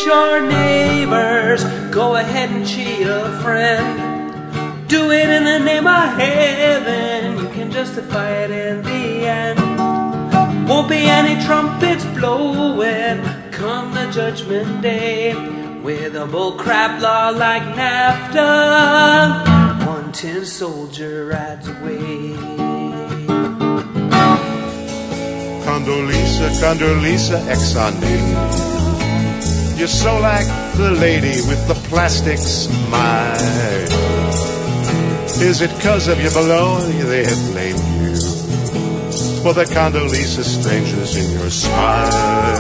your neighbors. Go ahead and cheat a friend. Do it in the name of heaven. You can justify it in the end. Won't be any trumpets blowing come the judgment day, with a bullcrap law like NAFTA. One tin soldier rides away. Condoleezza, Condoleezza, ex-ante. You're so like the lady with the plastic smile. Is it 'cause of your bologna they have blamed you for the Condoleezza strangeness in your smile?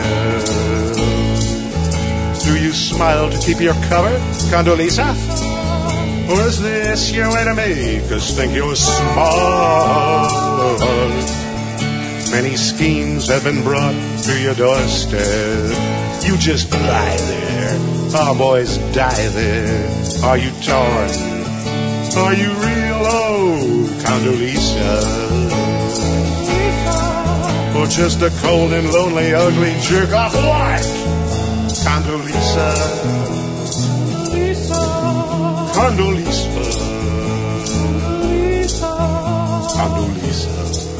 Do you smile to keep your cover, Condoleezza? Or is this your way to make us think you're smart? Many schemes have been brought to your doorstep. You just lie there. Our boys die there. Are you torn? Are you real low, Condoleezza? Or just a cold and lonely, ugly jerk off what? Condoleezza. Condoleezza. Condoleezza.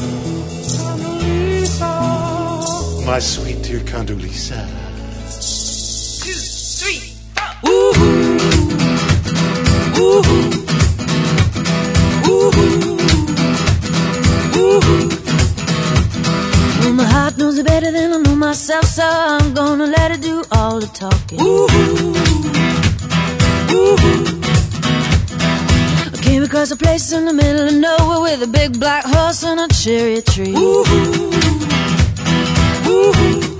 My sweet dear Condoleezza. 2, 3, 4. Ooh. Ooh. Ooh. Ooh. Well, my heart knows it better than I know myself, so I'm gonna let it do all the talking. Ooh. Ooh. I came across a place in the middle of nowhere with a big black horse and a cherry tree. Ooh. Ooh.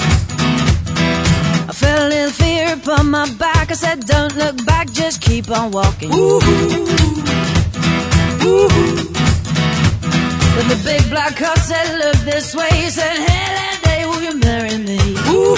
I felt a little fear upon my back. I said, don't look back, just keep on walking. Ooh. Ooh. But the big black horse said, look this way. He said, hey, that day, will you marry me? Ooh.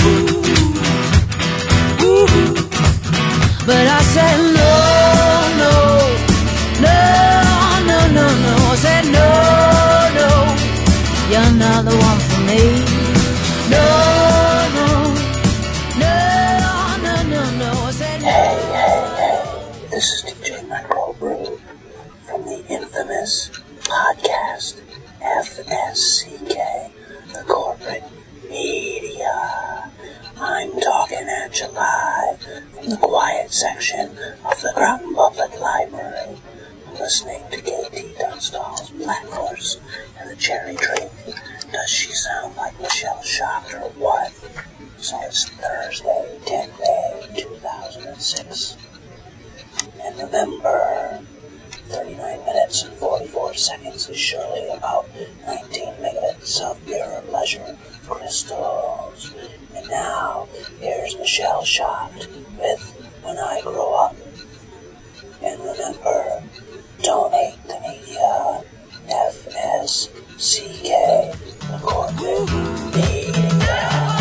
Ooh. But I said, no, no, no, no, no, no. I said, no, no, you're not the one for me. No, no, no, no, no, no. I said, no. Hey, this is DJ Microbrew from the infamous podcast FSCK, the corporate media. I'm talking at you live from the quiet section of the Groton Public Library. I'm listening to KT Dunstall's Black Horse and the Cherry Tree. Does she sound like Michelle Shocked or what? So it's Thursday, 10 May 2006. And remember, 39 minutes and 44 seconds is surely about 19 megabits of pure pleasure crystals. And now, here's Michelle Shocked with When I Grow Up. And remember, donate to media, FSCK, the corporate media.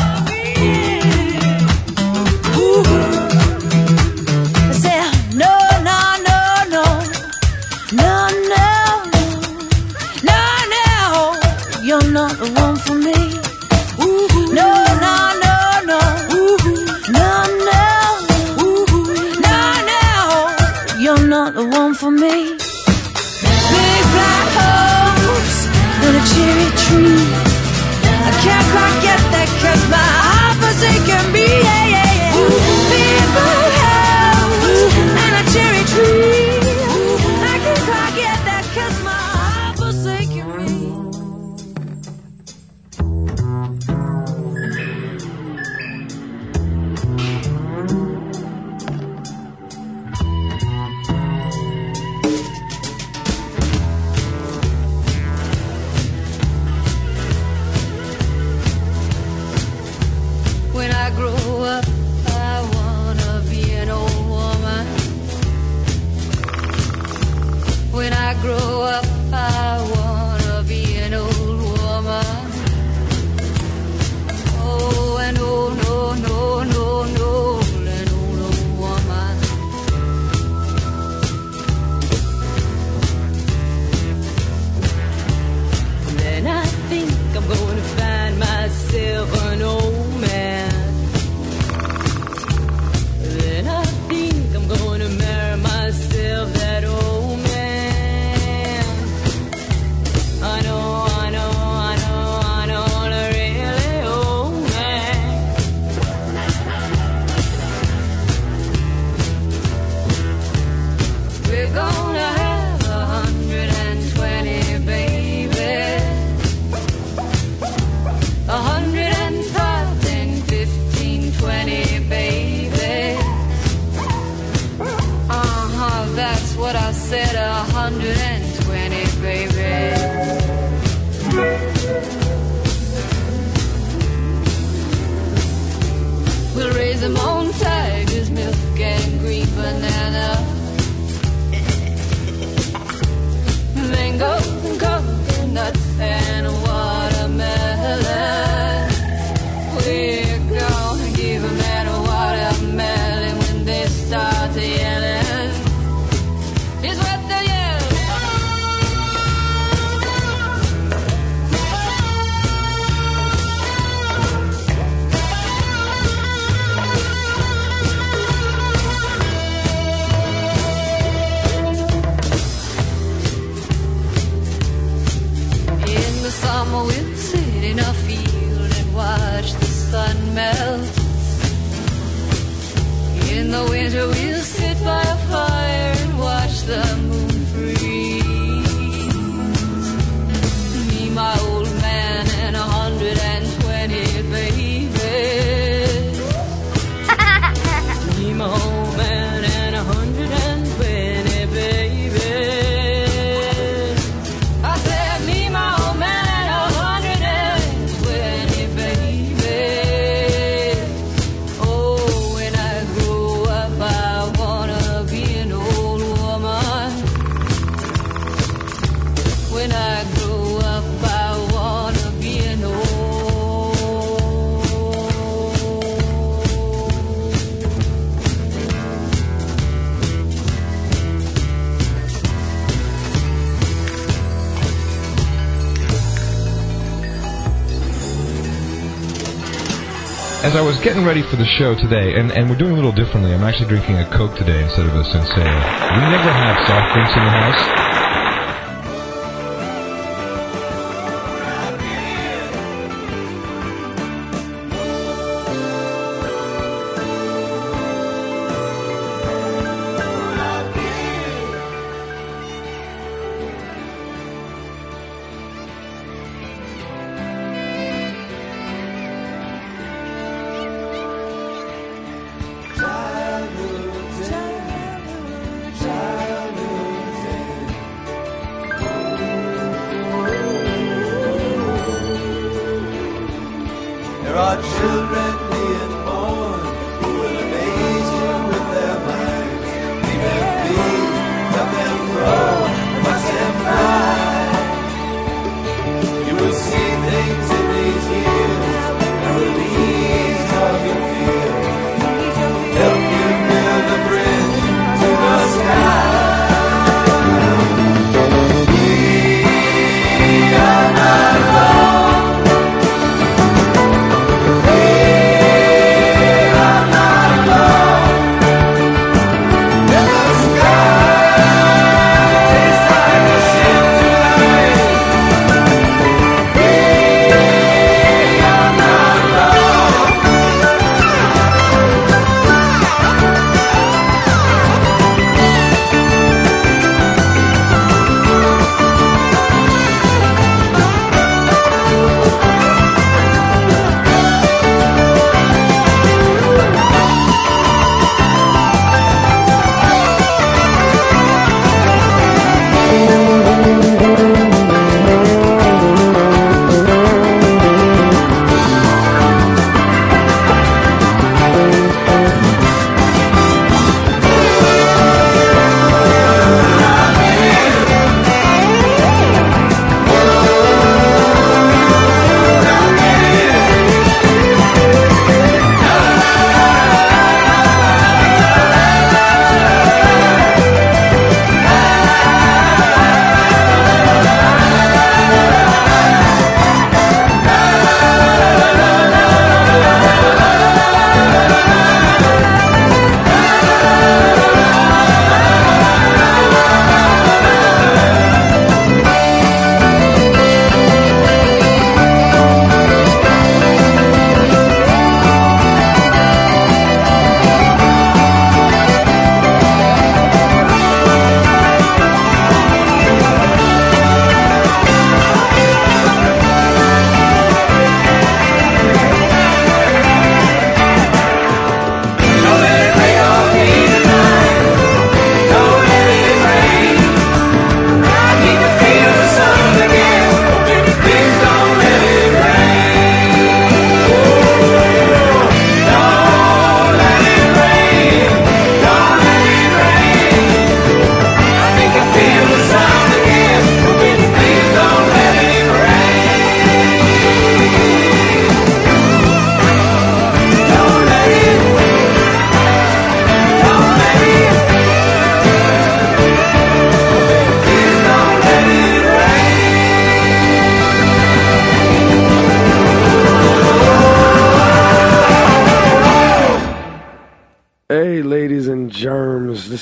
I said, no, no, no, no, no, no, no, no, you're not the one for me. No, no, no, no, no, no, no, no, you're not the one for me. Big black horse and a cherry tree. I can't quite get that 'cause my heart forsaken me. Yeah, yeah, yeah. Big black horse and a cherry tree. I can't quite get that 'cause my heart forsaken me. When I grow up, I wanna be an old woman. When I grow up, I wanna be an old woman. Oh, an old, no, no, no, no, an old woman. Then I think I'm gonna find myself an old man. said 120, baby. We'll raise them on tiger's milk and green banana, mango, coconuts, and watermelon. We're gonna give them that watermelon when they start yelling. Here's what they yell. In the summer we'll sit in a field and watch the sun melt. In the winter we'll sit by a fire and watch the moon freeze. Me, my old man, and 120 babies. Me, my old man, and 120 babies. I said, me, my old man, and 120 babies. Oh, when I grow up, I wanna be an old woman. When I grow up, I wanna be an old. As I was getting ready for the show today, and we're doing a little differently, I'm actually drinking a Coke today instead of a Senseo. We never have soft drinks in the house.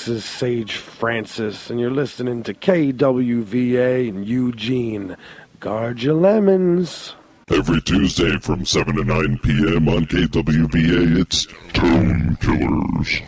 This is Sage Francis, and you're listening to KWVA in Eugene. Guard your lemons. Every Tuesday from 7 to 9 p.m. on KWVA, it's Tone Killers.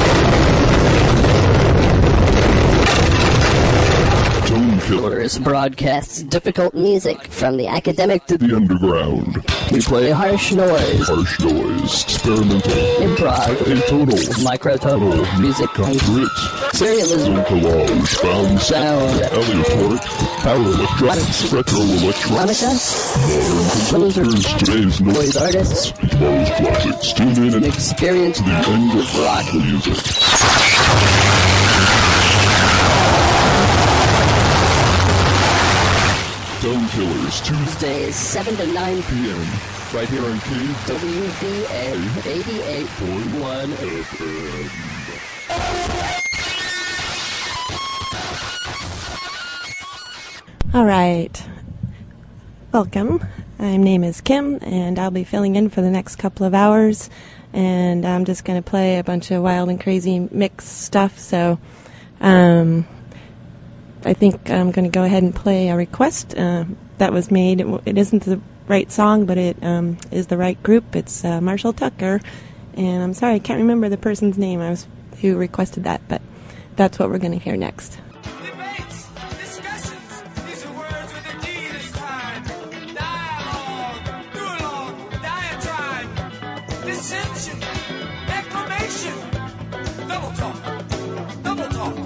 Tone Killers broadcasts difficult music from the academic to the underground. We play harsh noise, experimental, improv, atonal, microtonal, music, grit, serialism, collage, found sound, aleatoric, power electronics, retro electronics, modern composers, today's noise artists, tomorrow's classics. Tune in and experience the end of rock music. Tone Killers, Tuesdays, 7 to 9 p.m. right here on KWVA 88.1 FM. All right. Welcome. My name is Kim, and I'll be filling in for the next couple of hours. And I'm just going to play a bunch of wild and crazy mixed stuff. So, I think I'm going to go ahead and play a request that was made. It isn't the right song, but it is the right group. It's Marshall Tucker, and I'm sorry, I can't remember the person's name who requested that, but that's what we're going to hear next. Debates, discussions, these are words with a D this time. Dialogue, duologue, diatribe, dissension, exclamation, double talk, double talk.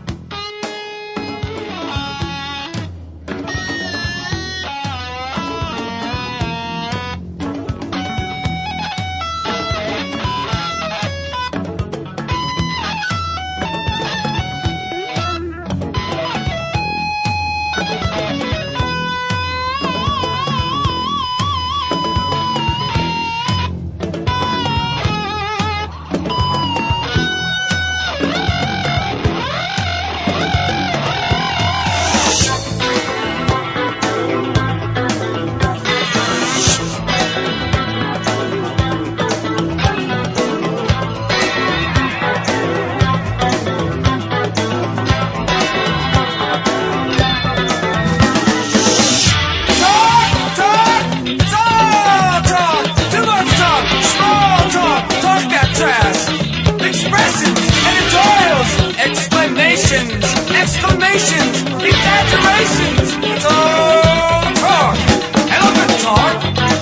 Exclamations, exaggerations, it's all talk. Elephant talk.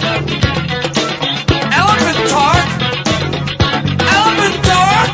Elephant talk. Elephant talk.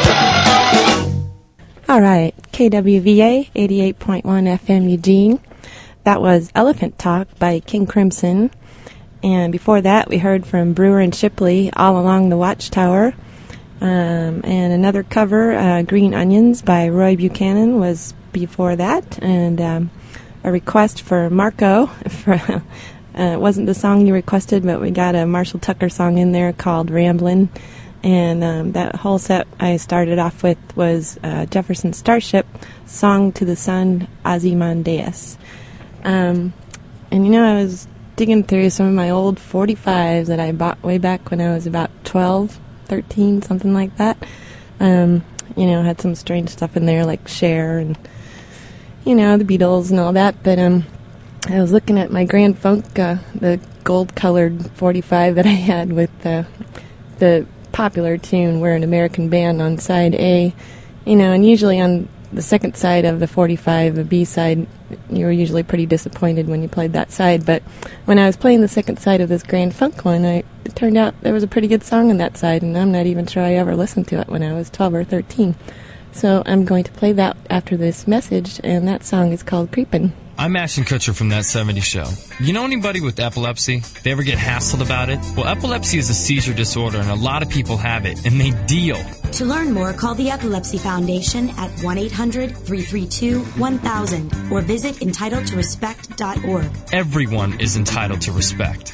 All right, KWVA 88.1 FM Eugene. That was Elephant Talk by King Crimson. And before that, we heard from Brewer and Shipley, All Along the Watchtower. And another cover, Green Onions by Roy Buchanan, was before that. And a request for Marco. It wasn't the song you requested, but we got a Marshall Tucker song in there called Ramblin'. And that whole set I started off with was Jefferson Starship, Song to the Sun, Ozymandias. And you know, I was digging through some of my old 45s that I bought way back when I was about 12, 13, something like that. You know, had some strange stuff in there like Cher and, you know, the Beatles and all that. But I was looking at my Grand Funk, the gold-colored 45 that I had with the popular tune, We're an American Band, on side A. You know, and usually on the second side of the 45, the B side, you were usually pretty disappointed when you played that side. But when I was playing the second side of this Grand Funk one, it turned out there was a pretty good song on that side, and I'm not even sure I ever listened to it when I was 12 or 13. So I'm going to play that after this message, and that song is called Creepin'. I'm Ashton Kutcher from That 70s Show. You know anybody with epilepsy? They ever get hassled about it? Well, epilepsy is a seizure disorder, and a lot of people have it, and they deal. To learn more, call the Epilepsy Foundation at 1-800-332-1000 or visit entitledtorespect.org. Everyone is entitled to respect.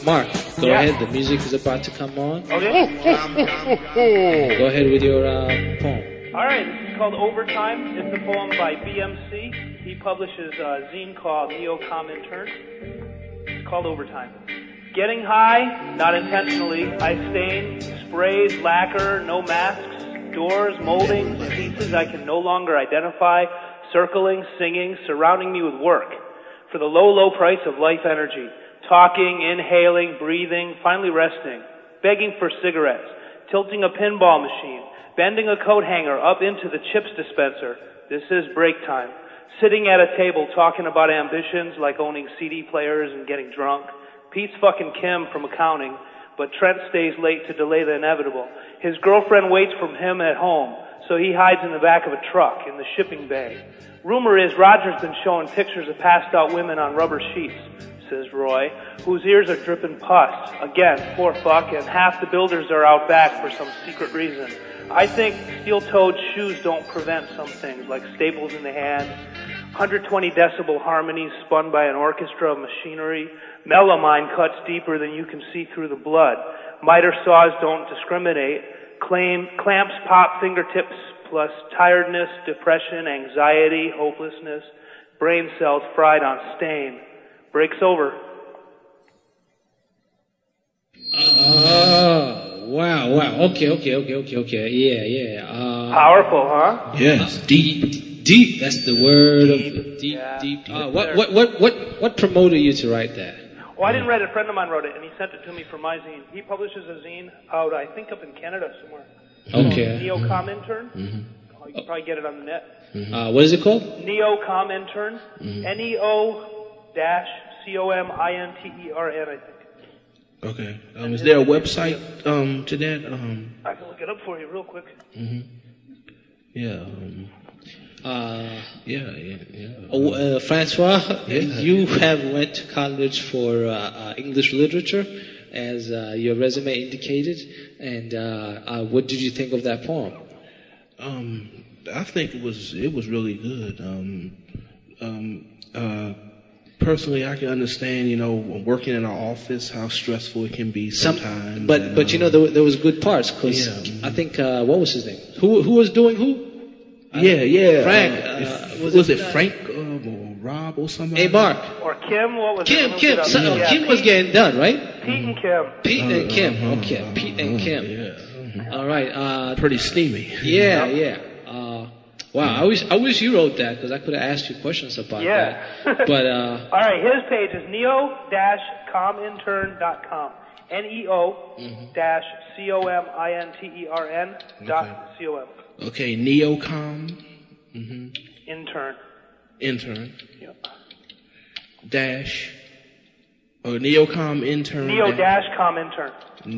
Mark, go Yeah. ahead. The music is about to come on. Okay. Go ahead with your poem. All right, this is called Overtime. It's a poem by BMC. He publishes a zine called Neo Comintern. It's called Overtime. Getting high, not intentionally. I stain, sprays, lacquer, no masks, doors, moldings, pieces I can no longer identify, circling, singing, surrounding me with work. For the low, low price of life energy. Talking, inhaling, breathing, finally resting. Begging for cigarettes. Tilting a pinball machine. Bending a coat hanger up into the chips dispenser. This is break time. Sitting at a table talking about ambitions like owning CD players and getting drunk. Pete's fucking Kim from accounting, but Trent stays late to delay the inevitable. His girlfriend waits for him at home, so he hides in the back of a truck in the shipping bay. Rumor is Roger's been showing pictures of passed out women on rubber sheets, says Roy, whose ears are dripping pus. Again, poor fuck, and half the builders are out back for some secret reason. I think steel-toed shoes don't prevent some things, like staples in the hand, 120 decibel harmonies spun by an orchestra of machinery, melamine cuts deeper than you can see through the blood, miter saws don't discriminate, clamps pop fingertips plus tiredness, depression, anxiety, hopelessness, brain cells fried on stain. Breaks over. Oh, wow. Okay. Yeah. Powerful, huh? Yes, deep. That's the word of deep. What promoted you to write that? Well, I didn't write it. A friend of mine wrote it, and he sent it to me for my zine. He publishes a zine out, I think, up in Canada somewhere. Okay. Neo Comintern. Mm-hmm. You can probably get it on the net. What is it called? Neo Comintern. NEO-COMINTERN, I think. Okay. Is there a website to that? I can look it up for you real quick. Mm-hmm. Yeah. Francois, you have went to college for English literature, as your resume indicated. And what did you think of that poem? I think it was really good. Personally, I can understand, working in an office, how stressful it can be sometimes. But there was good parts, because I think, what was his name? Who was doing who? Yeah. Frank. Was it Frank or Rob or somebody? Hey, Mark. Or Kim, what was Kim. it? Kim was getting done, right? Pete and Kim. Pete and Kim. Okay, Pete and Kim. Yeah. All right. Pretty steamy. Yeah. Wow, I wish you wrote that, because I could have asked you questions about that. But all right, his page is neo-comintern.com. NEO-COMINTERN.com. Okay, Neocom. Intern. Yep. Dash. Or Neocom intern. Neo-Comintern.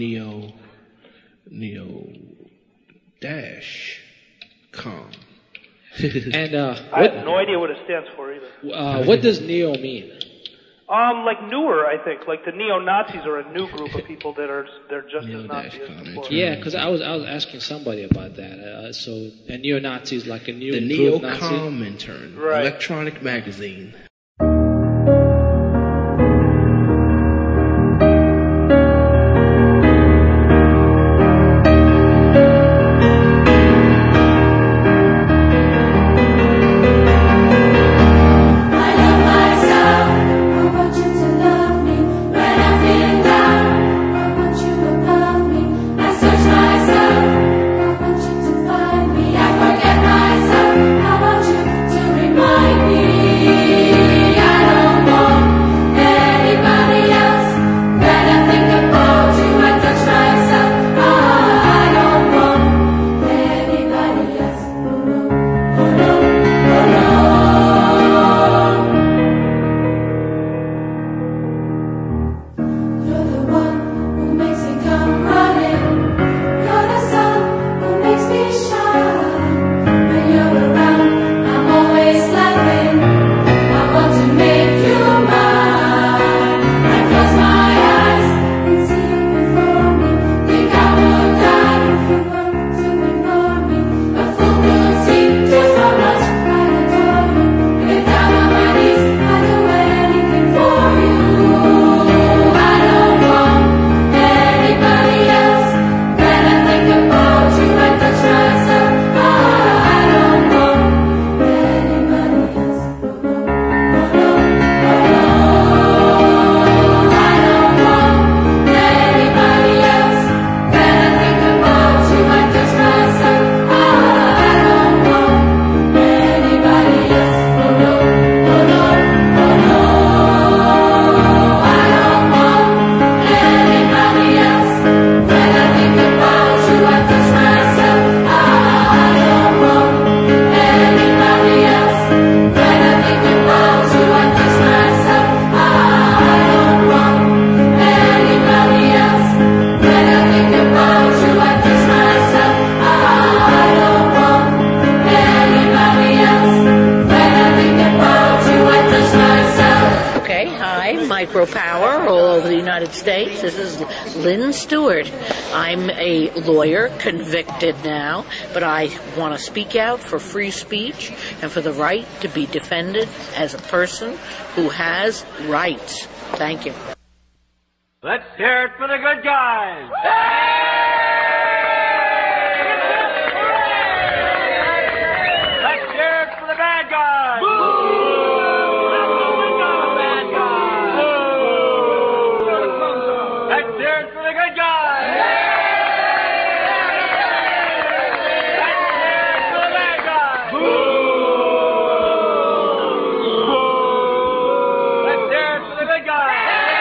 Neo dash com. And I have no idea what it stands for either. What does neo mean? Like newer, I think. Like the neo-Nazis are a new group of people they're just as Nazi as before. Yeah, because I was asking somebody about that. So a neo-Nazi is like a new the Neo-Comintern, right. Electronic magazine. Remind me States. This is Lynn Stewart. I'm a lawyer, convicted now, but I want to speak out for free speech and for the right to be defended as a person who has rights. Thank you. Let's hear it for the good guys. Let's hear it for the bad guys. Let's hear it for the good guys. Let's hear it for the bad guys. Let's hear it for the good guys.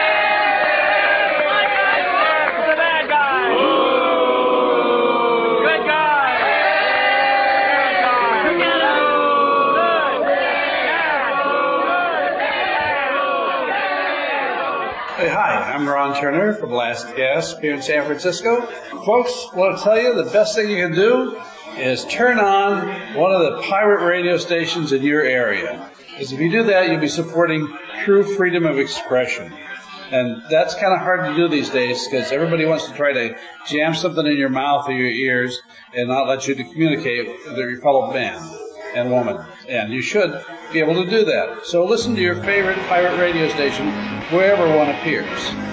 Hey, hi, I'm Ron Turner from Last Gasp here in San Francisco. Folks, I want to tell you the best thing you can do is turn on one of the pirate radio stations in your area. Because if you do that, you'll be supporting true freedom of expression. And that's kind of hard to do these days because everybody wants to try to jam something in your mouth or your ears and not let you to communicate with your fellow man and woman. And you should be able to do that. So listen to your favorite pirate radio station wherever one appears.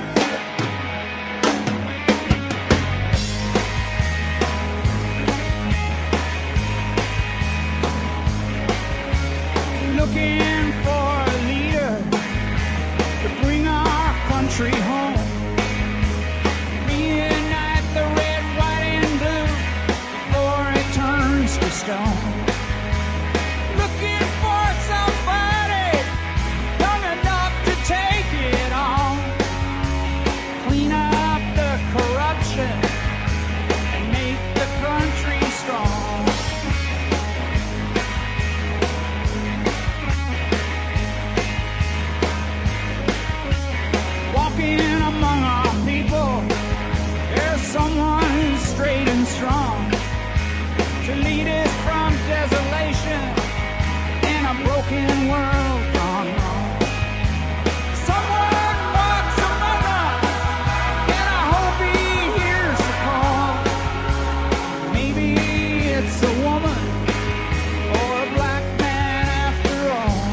Looking for a leader to bring our country home. Reunite the red, white, and blue before it turns to stone. Looking for somebody young enough to take it on. Clean up the corruption and make the country strong. Walking among our people, there's someone who's straight and strong to lead us from desolation in a broken world gone wrong. Someone walks among us, and I hope he hears the call. Maybe it's a woman or a black man after all.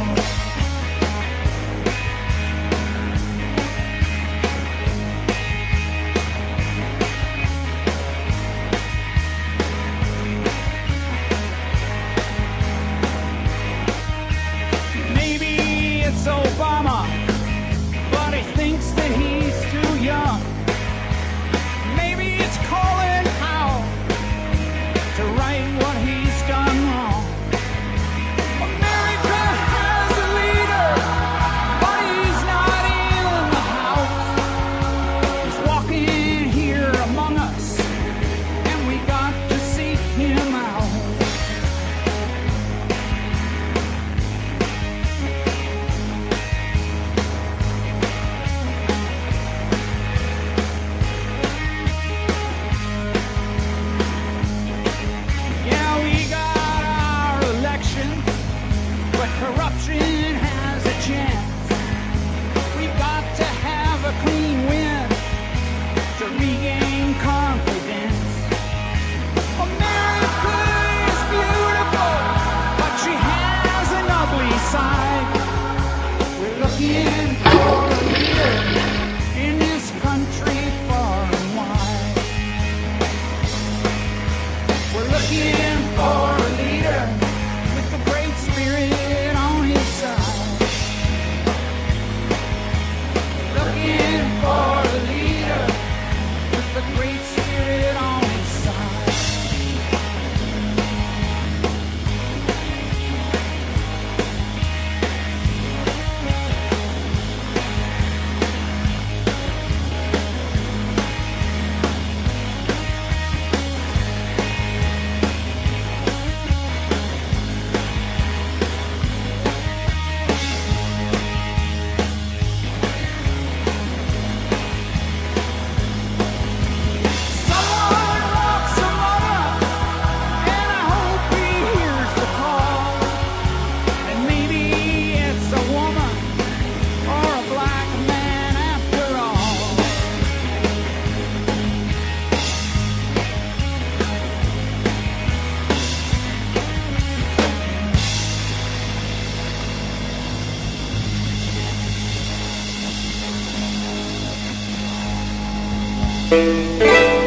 Thank you.